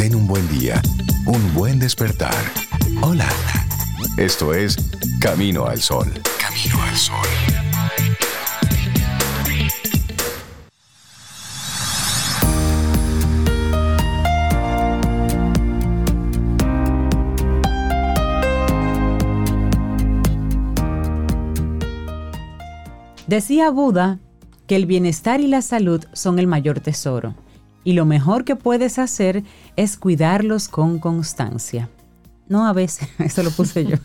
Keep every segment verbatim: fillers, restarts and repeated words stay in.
Ten un buen día, un buen despertar. Hola. Esto es Camino al Sol. Camino al Sol. Decía Buda que el bienestar y la salud son el mayor tesoro, y lo mejor que puedes hacer es cuidarlos con constancia. No a veces, eso lo puse yo.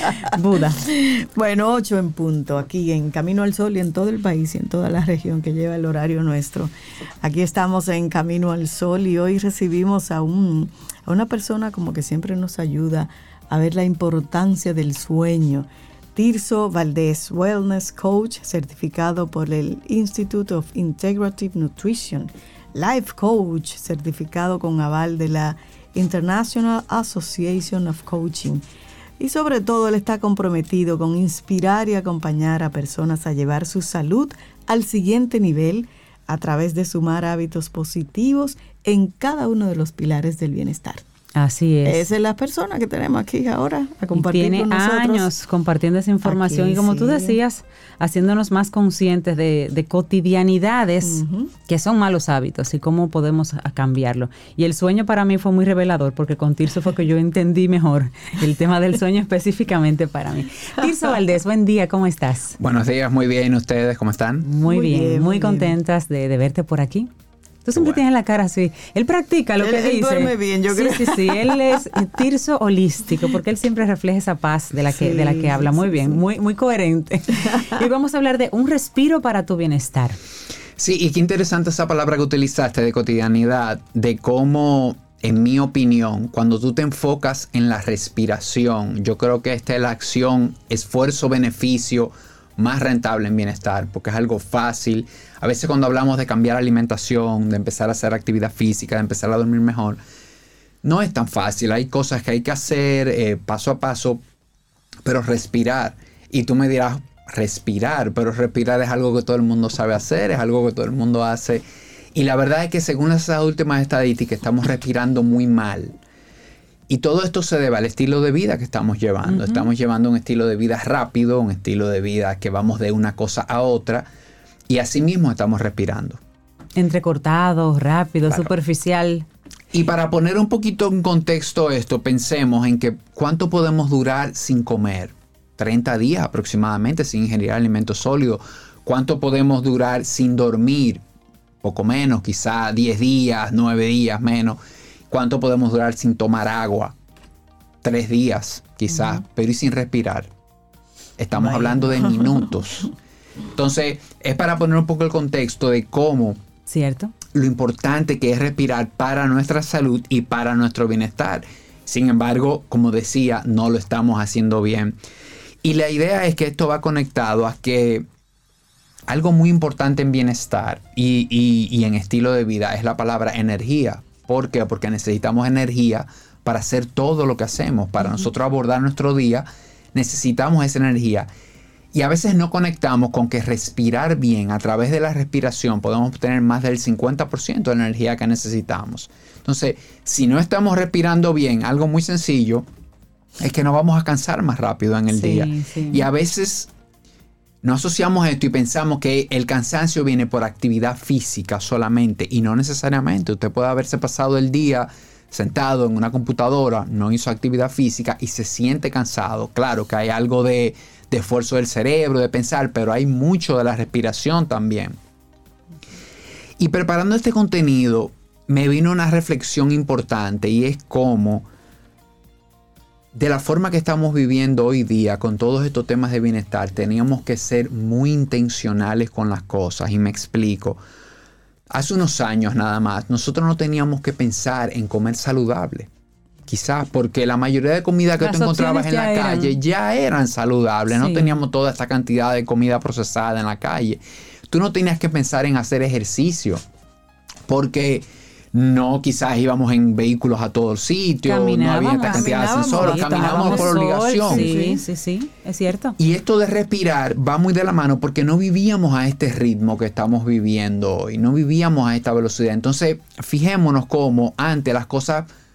Buda. Bueno, ocho en punto, aquí en Camino al Sol y en todo el país y en toda la región que lleva el horario nuestro. Aquí estamos en Camino al Sol y hoy recibimos a, un, a una persona como que siempre nos ayuda a ver la importancia del sueño. Tirso Valdés, Wellness Coach, certificado por el Institute of Integrative Nutrition. Life Coach, certificado con aval de la International Association of Coaching. Y sobre todo, él está comprometido con inspirar y acompañar a personas a llevar su salud al siguiente nivel a través de sumar hábitos positivos en cada uno de los pilares del bienestar. Así es. Esa es la persona que tenemos aquí ahora a compartir y tiene con nosotros. Años compartiendo esa información aquí, y como sí. tú decías, haciéndonos más conscientes de, de cotidianidades uh-huh. que son malos hábitos y cómo podemos cambiarlo. Y el sueño para mí fue muy revelador porque con Tirso fue que yo entendí mejor el tema del sueño específicamente para mí. Tirso Valdés, buen día, ¿cómo estás? Buenos días, muy bien. ¿Ustedes cómo están? Muy, muy bien, bien, muy, muy contentas de, de verte por aquí. Tú siempre bueno. tienes la cara así. Él practica lo él, que él dice. Él duerme bien, yo sí, creo. Sí, sí, sí. Él es Tirso holístico, porque él siempre refleja esa paz de la que, sí, de la que habla. Muy sí, bien, sí. muy, muy coherente. Y hoy vamos a hablar de un respiro para tu bienestar. Sí, y qué interesante esa palabra que utilizaste de cotidianidad, de cómo, en mi opinión, cuando tú te enfocas en la respiración, yo creo que esta es la acción, esfuerzo, beneficio más rentable en bienestar, porque es algo fácil. A veces cuando hablamos de cambiar alimentación, de empezar a hacer actividad física, de empezar a dormir mejor, no es tan fácil. Hay cosas que hay que hacer eh, paso a paso, pero respirar. Y tú me dirás, respirar, pero respirar es algo que todo el mundo sabe hacer, es algo que todo el mundo hace. Y la verdad es que según esas últimas estadísticas, estamos respirando muy mal. Y todo esto se debe al estilo de vida que estamos llevando. Uh-huh. Estamos llevando un estilo de vida rápido, un estilo de vida que vamos de una cosa a otra. Y así mismo estamos respirando. Entrecortado, rápido, claro. Superficial. Y para poner un poquito en contexto esto, pensemos en que cuánto podemos durar sin comer. treinta días aproximadamente sin ingerir alimentos sólidos. ¿Cuánto podemos durar sin dormir? Poco menos, quizá diez días, nueve días menos. ¿Cuánto podemos durar sin tomar agua? Tres días, quizás, uh-huh. pero y sin respirar. Estamos Vaya. hablando de minutos. Entonces, es para poner un poco el contexto de cómo Cierto. lo importante que es respirar para nuestra salud y para nuestro bienestar. Sin embargo, como decía, no lo estamos haciendo bien. Y la idea es que esto va conectado a que algo muy importante en bienestar y, y, y en estilo de vida es la palabra energía. ¿Por qué? Porque necesitamos energía para hacer todo lo que hacemos. Para uh-huh. nosotros abordar nuestro día, necesitamos esa energía. Y a veces no conectamos con que respirar bien, a través de la respiración, podemos obtener más del cincuenta por ciento de la energía que necesitamos. Entonces, si no estamos respirando bien, algo muy sencillo es que nos vamos a cansar más rápido en el sí, día. Sí. Y a veces no asociamos esto y pensamos que el cansancio viene por actividad física solamente, y no necesariamente. Usted puede haberse pasado el día sentado en una computadora, no hizo actividad física y se siente cansado. Claro que hay algo de, de esfuerzo del cerebro, de pensar, pero hay mucho de la respiración también. Y preparando este contenido, me vino una reflexión importante, y es cómo, de la forma que estamos viviendo hoy día con todos estos temas de bienestar, teníamos que ser muy intencionales con las cosas. Y me explico. Hace unos años nada más, nosotros no teníamos que pensar en comer saludable. Quizás porque la mayoría de comida que las tú encontrabas en la eran. calle ya eran saludables. Sí. No teníamos toda esta cantidad de comida procesada en la calle. Tú no tenías que pensar en hacer ejercicio, porque no, quizás íbamos en vehículos a todo el sitio, no había esta cantidad de ascensores, caminábamos por obligación. Sí, sí, sí, es cierto. Y esto de respirar va muy de la mano porque no vivíamos a este ritmo que estamos viviendo hoy, no vivíamos a esta velocidad. Entonces, fijémonos cómo antes las cosas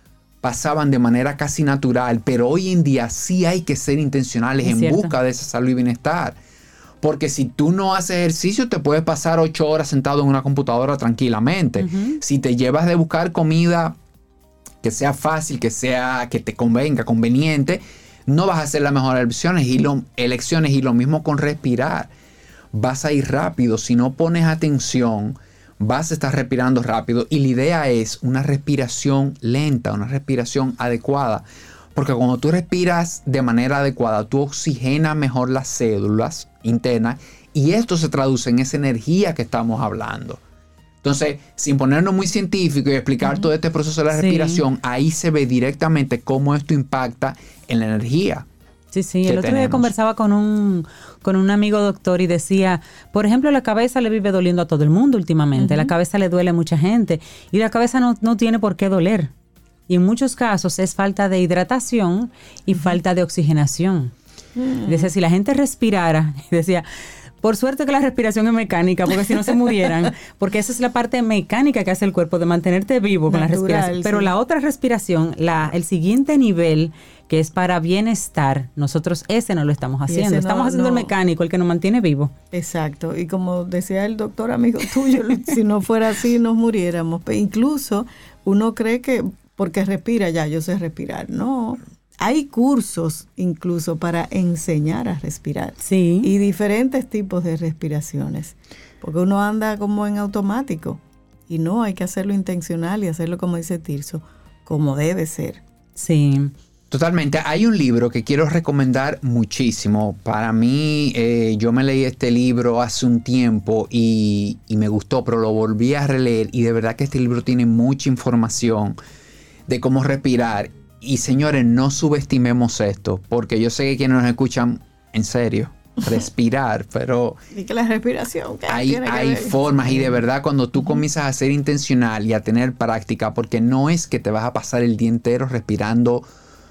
pasaban de manera casi natural, pero hoy en día sí hay que ser intencionales es en cierto. busca de esa salud y bienestar. Porque si tú no haces ejercicio, te puedes pasar ocho horas sentado en una computadora tranquilamente. Uh-huh. Si te llevas de buscar comida que sea fácil, que sea que te convenga, conveniente, no vas a hacer las mejores elecciones y, lo, elecciones y lo mismo con respirar. Vas a ir rápido. Si no pones atención, vas a estar respirando rápido. Y la idea es una respiración lenta, una respiración adecuada. Porque cuando tú respiras de manera adecuada, tú oxigenas mejor las células internas y esto se traduce en esa energía que estamos hablando. Entonces, sin ponernos muy científicos y explicar uh-huh. todo este proceso de la sí. respiración, ahí se ve directamente cómo esto impacta en la energía. Sí, sí. El otro tenemos. día conversaba con un, con un amigo doctor y decía, por ejemplo, la cabeza le vive doliendo a todo el mundo últimamente. Uh-huh. La cabeza le duele a mucha gente y la cabeza no, no tiene por qué doler. Y en muchos casos es falta de hidratación y uh-huh. falta de oxigenación. Uh-huh. Decía, si la gente respirara, decía, por suerte que la respiración es mecánica, porque si no se murieran, porque esa es la parte mecánica que hace el cuerpo de mantenerte vivo con Natural, la respiración. Pero sí. la otra respiración, la, el siguiente nivel, que es para bienestar, nosotros ese no lo estamos haciendo. No, estamos haciendo no. el mecánico, el que nos mantiene vivo. Exacto. Y como decía el doctor amigo tuyo, si no fuera así nos muriéramos. Incluso uno cree que porque respira ya, yo sé respirar. No, hay cursos incluso para enseñar a respirar. Sí. Y diferentes tipos de respiraciones. Porque uno anda como en automático. Y no, hay que hacerlo intencional y hacerlo, como dice Tirso, como debe ser. Sí. Totalmente. Hay un libro que quiero recomendar muchísimo. Para mí, eh, yo me leí este libro hace un tiempo y, y me gustó, pero lo volví a releer. Y de verdad que este libro tiene mucha información de cómo respirar. Y señores, no subestimemos esto, porque yo sé que quienes nos escuchan, en serio, respirar, pero y que la respiración que hay, hay formas y de verdad cuando tú comienzas a ser intencional y a tener práctica, porque no es que te vas a pasar el día entero respirando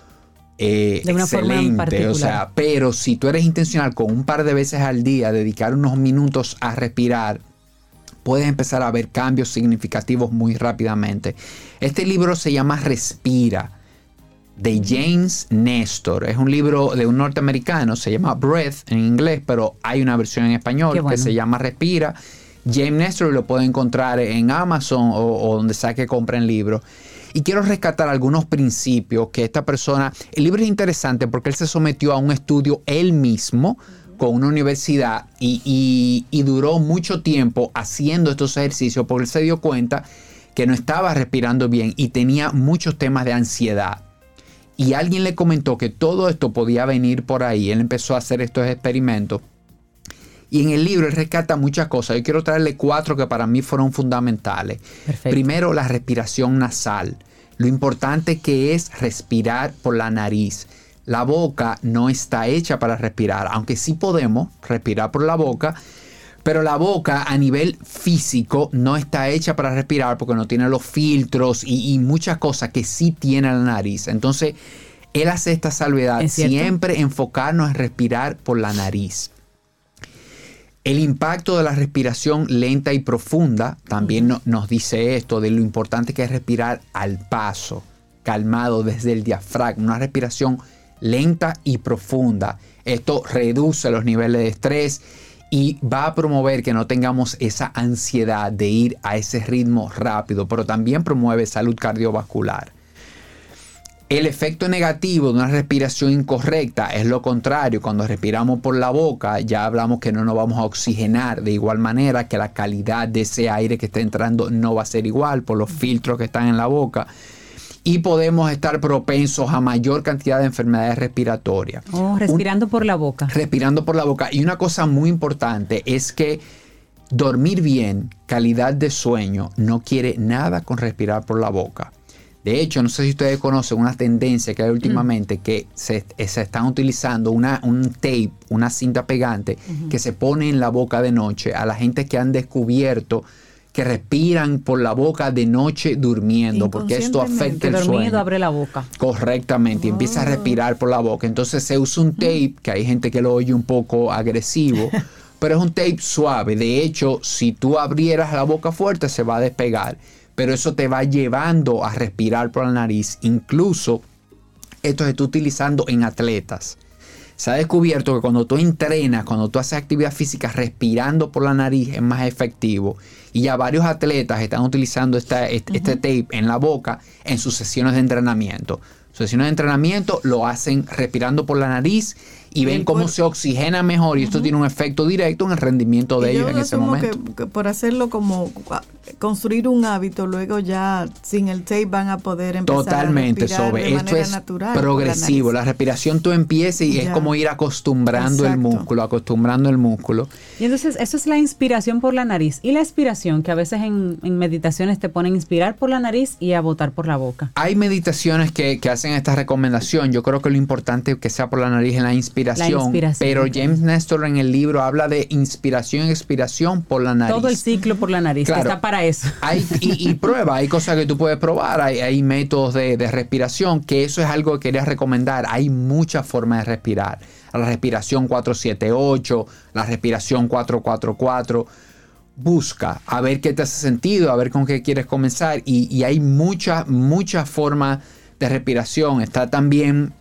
eh, de una excelente, forma en particular. O sea, pero si tú eres intencional con un par de veces al día, dedicar unos minutos a respirar, puedes empezar a ver cambios significativos muy rápidamente. Este libro se llama Respira, de James Nestor. Es un libro de un norteamericano, se llama Breath en inglés, pero hay una versión en español bueno. que se llama Respira. James Nestor lo puede encontrar en Amazon o, o donde sea que compren libros. Y quiero rescatar algunos principios que esta persona... El libro es interesante porque él se sometió a un estudio él mismo con una universidad y, y, y duró mucho tiempo haciendo estos ejercicios porque él se dio cuenta que no estaba respirando bien y tenía muchos temas de ansiedad. Y alguien le comentó que todo esto podía venir por ahí. Él empezó a hacer estos experimentos. Y en el libro él rescata muchas cosas. Yo quiero traerle cuatro que para mí fueron fundamentales. Perfecto. Primero, la respiración nasal. Lo importante que es respirar por la nariz. La boca no está hecha para respirar, aunque sí podemos respirar por la boca. Pero la boca a nivel físico no está hecha para respirar porque no tiene los filtros y, y muchas cosas que sí tiene la nariz. Entonces, él hace esta salvedad, siempre enfocarnos en respirar por la nariz. El impacto de la respiración lenta y profunda también no, nos dice esto de lo importante que es respirar al paso, calmado desde el diafragma, una respiración lenta y profunda. Esto reduce los niveles de estrés y va a promover que no tengamos esa ansiedad de ir a ese ritmo rápido, pero también promueve salud cardiovascular. El efecto negativo de una respiración incorrecta es lo contrario. Cuando respiramos por la boca, ya hablamos que no nos vamos a oxigenar de igual manera, que la calidad de ese aire que está entrando no va a ser igual por los filtros que están en la boca. Y podemos estar propensos a mayor cantidad de enfermedades respiratorias. Oh, respirando Un, por la boca. Respirando por la boca. Y una cosa muy importante es que dormir bien, calidad de sueño, no quiere nada con respirar por la boca. De hecho, no sé si ustedes conocen una tendencia que hay últimamente mm. que se, se están utilizando una, un tape, una cinta pegante uh-huh. que se pone en la boca de noche a la gente que han descubierto que respiran por la boca de noche durmiendo, porque esto afecta el sueño. Dormido abre la boca. Correctamente, y oh. empieza a respirar por la boca. Entonces se usa un tape, que hay gente que lo oye un poco agresivo, pero es un tape suave. De hecho, si tú abrieras la boca fuerte, se va a despegar. pero eso te va llevando a respirar por la nariz. Incluso esto se está utilizando en atletas. Se ha descubierto que cuando tú entrenas, cuando tú haces actividad física respirando por la nariz es más efectivo. Y ya varios atletas están utilizando esta, este, uh-huh. este tape en la boca en sus sesiones de entrenamiento. Sus sesiones de entrenamiento lo hacen respirando por la nariz y ven cómo se oxigena mejor y uh-huh. esto tiene un efecto directo en el rendimiento de ellos en ese momento. Que, que por hacerlo como construir un hábito, luego ya sin el tape van a poder empezar Totalmente, a respirar sobre. de Esto es natural, progresivo. La, la respiración tú empiezas y ya. es como ir acostumbrando Exacto. el músculo, acostumbrando el músculo. Y entonces eso es la inspiración por la nariz. Y la expiración, que a veces en, en meditaciones te ponen inspirar por la nariz y a botar por la boca. Hay meditaciones que, que hacen esta recomendación. Yo creo que lo importante es que sea por la nariz en la inspiración. La inspiración. Pero James Nestor en el libro habla de inspiración y expiración por la nariz. Todo el ciclo por la nariz, claro, que está para eso. Hay, y, y prueba, hay cosas que tú puedes probar, hay, hay métodos de, de respiración, que eso es algo que quería recomendar. Hay muchas formas de respirar. La respiración cuatro siete ocho, la respiración cuatro cuatro cuatro. Busca a ver qué te hace sentido, a ver con qué quieres comenzar. Y, y hay muchas, muchas formas de respiración. Está también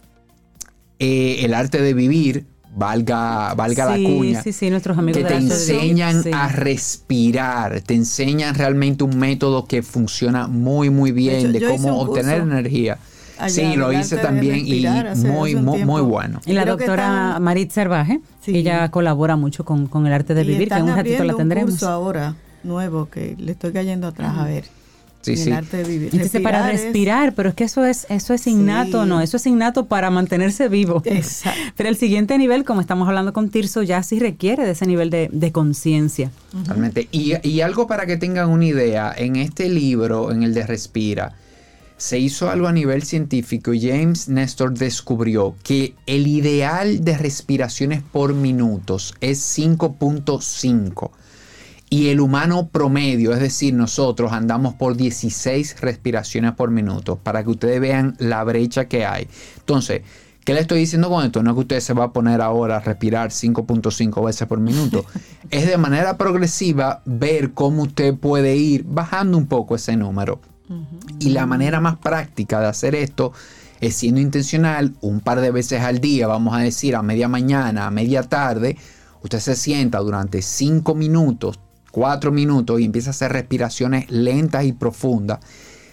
eh, el arte de vivir, valga, valga sí, la cuña, sí, sí, nuestros amigos que de te enseñan sí. a respirar, te enseñan realmente un método que funciona muy, muy bien, de, hecho, de cómo obtener energía. Allá, sí, lo hice también respirar, y muy, muy, muy bueno. Y la Creo doctora están... Marit Servaje, sí. ella colabora mucho con, con el arte de vivir, que en un ratito la tendremos. Un curso ahora nuevo que le estoy cayendo atrás uh-huh. a ver. Sí, sí. El arte de vivir. Entonces, respirar para respirar, es... pero es que eso es eso es innato, sí. ¿no? Eso es innato para mantenerse vivo. Exacto. Pero el siguiente nivel, como estamos hablando con Tirso, ya sí requiere de ese nivel de, de conciencia. Uh-huh. Realmente. Y, y algo para que tengan una idea, en este libro, en el de Respira, se hizo algo a nivel científico y James Nestor descubrió que el ideal de respiraciones por minutos es cinco punto cinco. Y el humano promedio, es decir, nosotros andamos por dieciséis respiraciones por minuto, para que ustedes vean la brecha que hay. Entonces, ¿qué le estoy diciendo con esto? No es que usted se va a poner ahora a respirar cinco punto cinco veces por minuto. Es de manera progresiva ver cómo usted puede ir bajando un poco ese número. Uh-huh. Y la manera más práctica de hacer esto es siendo intencional, un par de veces al día, vamos a decir a media mañana, a media tarde, usted se sienta durante cinco minutos, cuatro minutos y empieza a hacer respiraciones lentas y profundas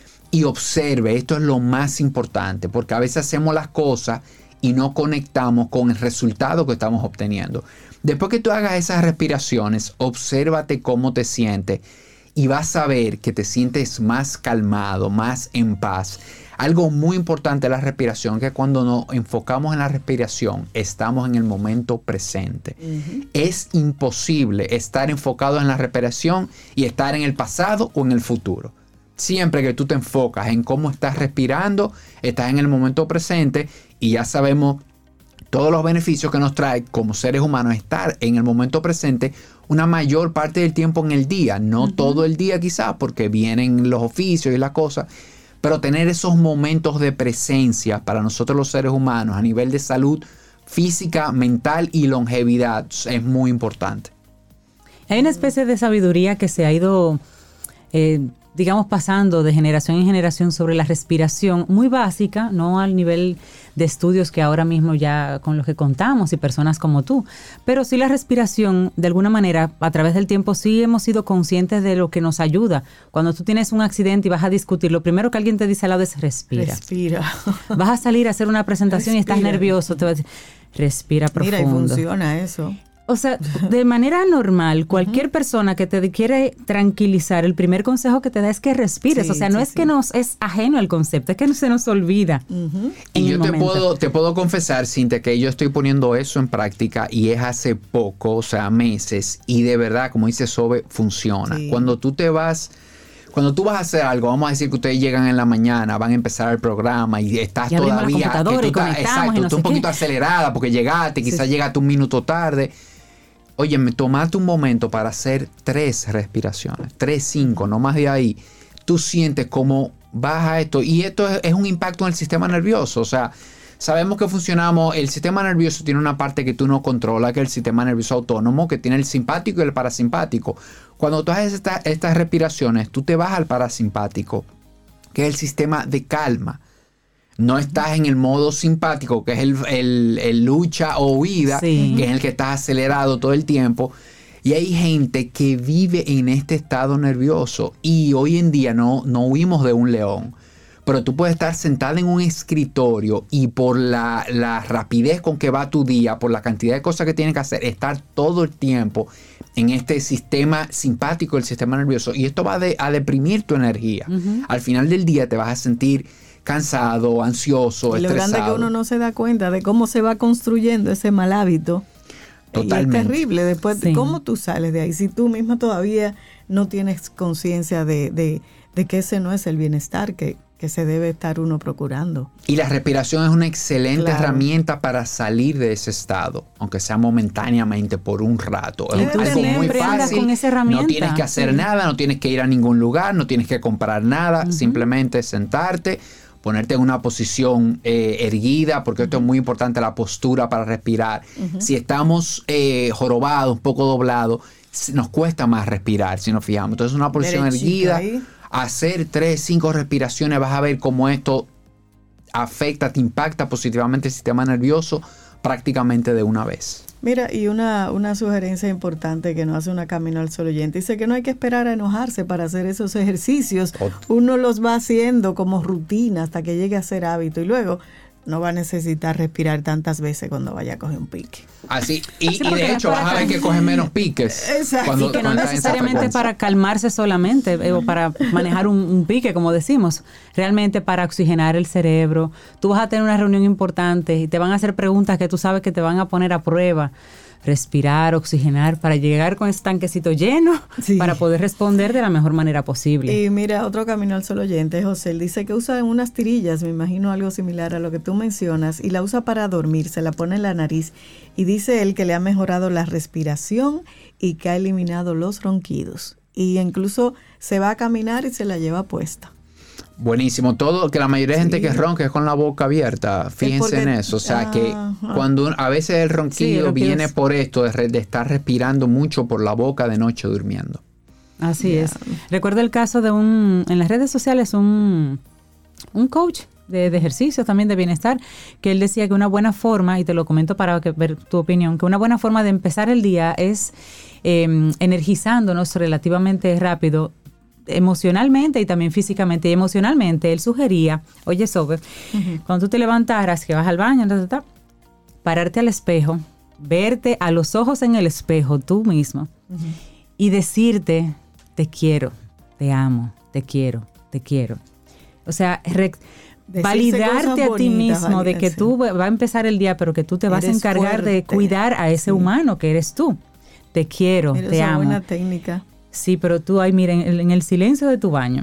y observe. Esto es lo más importante, porque a veces hacemos las cosas y no conectamos con el resultado que estamos obteniendo. Después que tú hagas esas respiraciones, obsérvate cómo te sientes y vas a ver que te sientes más calmado, más en paz. Algo muy importante de la respiración, que cuando nos enfocamos en la respiración, estamos en el momento presente. Uh-huh. Es imposible estar enfocado en la respiración y estar en el pasado o en el futuro. Siempre que tú te enfocas en cómo estás respirando, estás en el momento presente y ya sabemos todos los beneficios que nos trae como seres humanos estar en el momento presente una mayor parte del tiempo en el día. No uh-huh. todo el día quizás, porque vienen los oficios y las cosas. Pero tener esos momentos de presencia para nosotros los seres humanos a nivel de salud física, mental y longevidad es muy importante. Hay una especie de sabiduría que se ha ido, eh, digamos, pasando de generación en generación sobre la respiración, muy básica, no al nivel de estudios que ahora mismo ya con los que contamos y personas como tú, pero sí la respiración, de alguna manera, a través del tiempo sí hemos sido conscientes de lo que nos ayuda. Cuando tú tienes un accidente y vas a discutir, lo primero que alguien te dice al lado es respira. Respira. Vas a salir a hacer una presentación respira. Y estás nervioso, te vas a decir, respira profundo. Mira, y funciona eso. O sea, de manera normal, cualquier uh-huh. persona que te quiere tranquilizar, el primer consejo que te da es que respires. Sí, o sea, no sí, es sí. que nos es ajeno el concepto, es que no se nos olvida. Uh-huh. Y yo te puedo, te puedo confesar, Cintia, que yo estoy poniendo eso en práctica y es hace poco, o sea, meses. Y de verdad, como dice Sobe, funciona. Sí. Cuando tú te vas... Cuando tú vas a hacer algo, vamos a decir que ustedes llegan en la mañana, van a empezar el programa y estás y todavía... Que tú y estás, exacto, y no tú un poquito qué. acelerada porque llegaste, quizás sí. llegaste un minuto tarde. Oye, me tomaste un momento para hacer tres respiraciones, tres, cinco, no más de ahí. Tú sientes cómo baja esto y esto es, es un impacto en el sistema nervioso. O sea, Sabemos que funcionamos, el sistema nervioso tiene una parte que tú no controlas, que es el sistema nervioso autónomo, que tiene el simpático y el parasimpático. Cuando tú haces esta, estas respiraciones, tú te vas al parasimpático, que es el sistema de calma. No estás en el modo simpático, que es el, el, el lucha o huida, sí. que es el que estás acelerado todo el tiempo. Y hay gente que vive en este estado nervioso. Y hoy en día no, no huimos de un león. Pero tú puedes estar sentado en un escritorio y por la, la rapidez con que va tu día, por la cantidad de cosas que tienes que hacer, estar todo el tiempo en este sistema simpático, el sistema nervioso. Y esto va de, a deprimir tu energía. Uh-huh. Al final del día te vas a sentir cansado, ansioso, y lo estresado. Lo grande es que uno no se da cuenta de cómo se va construyendo ese mal hábito. Totalmente. Y es terrible después sí. de cómo tú sales de ahí. Si tú misma todavía no tienes conciencia de, de, de que ese no es el bienestar que, que se debe estar uno procurando. Y la respiración es una excelente claro. herramienta para salir de ese estado, aunque sea momentáneamente por un rato. Y es tú algo muy fácil. Con esa herramienta. No tienes que hacer sí. nada, no tienes que ir a ningún lugar, no tienes que comprar nada, uh-huh. simplemente sentarte, ponerte en una posición eh, erguida, porque esto es muy importante, la postura para respirar. Uh-huh. Si estamos eh, jorobados, un poco doblados, nos cuesta más respirar, si nos fijamos. Entonces, una posición Derechito erguida, ahí. hacer tres, cinco respiraciones, vas a ver cómo esto afecta, te impacta positivamente el sistema nervioso prácticamente de una vez. Mira, y una, una sugerencia importante que nos hace una Camino al Sol oyente, dice que no hay que esperar a enojarse para hacer esos ejercicios. Uno los va haciendo como rutina hasta que llegue a ser hábito y luego no va a necesitar respirar tantas veces cuando vaya a coger un pique. Así, y, sí, y de hecho vas a ver que coge menos piques. Exacto. Cuando, y que no necesariamente para calmarse solamente eh, o para manejar un, un pique, como decimos. Realmente para oxigenar el cerebro. Tú vas a tener una reunión importante y te van a hacer preguntas que tú sabes que te van a poner a prueba. Respirar, oxigenar, para llegar con ese tanquecito lleno, sí. para poder responder de la mejor manera posible. Y mira, otro Camino al Sol oyente, José, él dice que usa unas tirillas, me imagino algo similar a lo que tú mencionas, y la usa para dormir, se la pone en la nariz, y dice él que le ha mejorado la respiración y que ha eliminado los ronquidos. Y incluso se va a caminar y se la lleva puesta. Buenísimo. Todo, que la mayoría de gente sí. que ronca es con la boca abierta. Fíjense porque, en eso. O sea, ah, que ah. cuando a veces el ronquido sí, viene es. por esto, de, re, de estar respirando mucho por la boca de noche durmiendo. Así yeah. es. Recuerdo el caso de un, en las redes sociales, un, un coach de, de ejercicio, también de bienestar, que él decía que una buena forma, y te lo comento para que, ver tu opinión, que una buena forma de empezar el día es eh, energizándonos relativamente rápido, emocionalmente y también físicamente. Y emocionalmente él sugería, oye Sobe, uh-huh. cuando tú te levantaras, que vas al baño, ta, ta, ta, pararte al espejo, verte a los ojos en el espejo tú mismo uh-huh. y decirte, te quiero, te amo, te quiero, te quiero. O sea, re- validarte a ti mismo de que tú va a empezar el día, pero que tú te vas eres a encargar fuerte. de cuidar a ese sí. humano que eres tú. Te quiero, Mira, te esa amo. Buena técnica. Sí, pero tú ahí, mira, en, en el silencio de tu baño.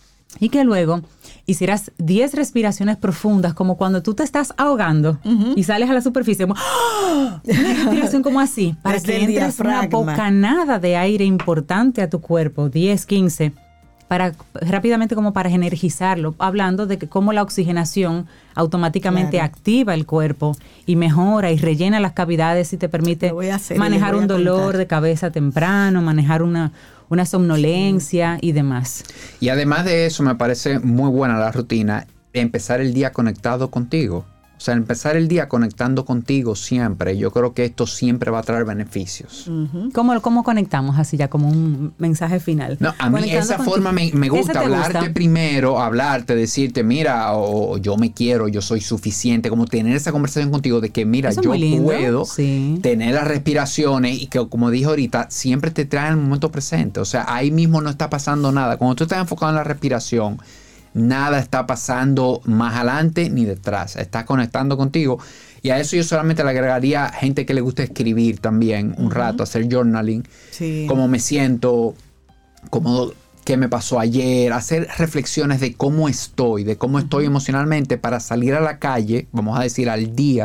Y que luego hicieras diez respiraciones profundas, como cuando tú te estás ahogando uh-huh. y sales a la superficie, como ¡oh! Una respiración como así, para Desde que entres una bocanada de aire importante a tu cuerpo, diez, quince, para rápidamente como para energizarlo, hablando de que cómo la oxigenación automáticamente claro. activa el cuerpo y mejora y rellena las cavidades y te permite hacer, manejar un dolor contar. de cabeza temprano, manejar una, una somnolencia sí. y demás. Y además de eso, me parece muy buena la rutina, empezar el día conectado contigo. O sea, empezar el día conectando contigo siempre. Yo creo que esto siempre va a traer beneficios. Uh-huh. ¿Cómo, ¿Cómo conectamos así ya como un mensaje final? No, a mí esa forma me, me gusta. Hablarte gusta? primero, hablarte, decirte, mira, o, o yo me quiero, yo soy suficiente. Como tener esa conversación contigo de que, mira, yo puedo sí. tener las respiraciones y que, como dije ahorita, siempre te traen el momento presente. O sea, ahí mismo no está pasando nada. Cuando tú estás enfocado en la respiración, nada está pasando más adelante ni detrás. Estás conectando contigo. Y a eso yo solamente le agregaría gente que le gusta escribir también un uh-huh. rato, hacer journaling. Sí. Cómo me siento, cómo, qué me pasó ayer. Hacer reflexiones de cómo estoy, de cómo uh-huh. estoy emocionalmente para salir a la calle, vamos a decir al día,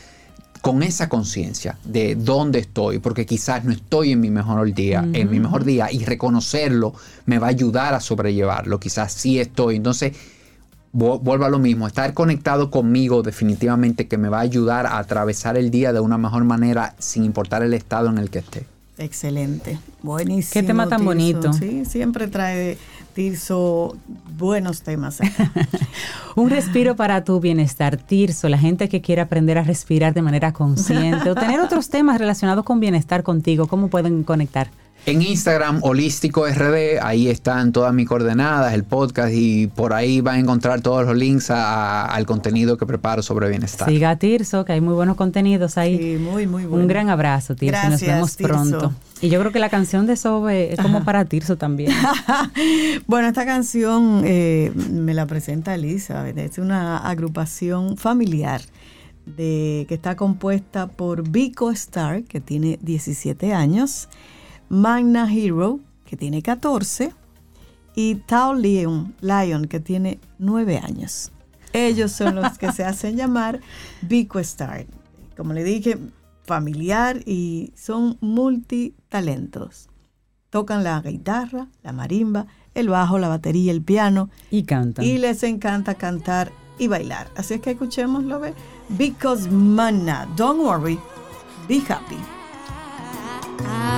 con esa conciencia de dónde estoy, porque quizás no estoy en mi mejor día, uh-huh. en mi mejor día, y reconocerlo me va a ayudar a sobrellevarlo. Quizás sí estoy. Entonces, vuelvo a lo mismo, estar conectado conmigo definitivamente que me va a ayudar a atravesar el día de una mejor manera sin importar el estado en el que esté. Excelente, buenísimo. Qué tema tan Tirso. bonito. Sí, siempre trae Tirso buenos temas. Un respiro para tu bienestar, Tirso, la gente que quiere aprender a respirar de manera consciente o tener otros temas relacionados con bienestar contigo, ¿cómo pueden conectar? En Instagram, Holístico R D, ahí están todas mis coordenadas, el podcast, y por ahí va a encontrar todos los links a, a, al contenido que preparo sobre bienestar. Siga a Tirso, que hay muy buenos contenidos ahí. Sí, muy, muy bueno. Un gran abrazo, Tirso. Gracias, nos vemos Tirso. pronto. Y yo creo que la canción de Sobe es como Ajá. para Tirso también. Bueno, esta canción eh, me la presenta Elizabeth. Es una agrupación familiar de, que está compuesta por Vico Star, que tiene diecisiete años, Magna Hero, que tiene catorce, y Tao Lion, Lion, que tiene nueve años. Ellos son los que se hacen llamar Vico Star. Como le dije, familiar, y son multitalentos. Tocan la guitarra, la marimba, el bajo, la batería, el piano. Y cantan. Y les encanta cantar y bailar. Así es que escuchémoslo, ¿ve? Because Magna, don't worry, be happy.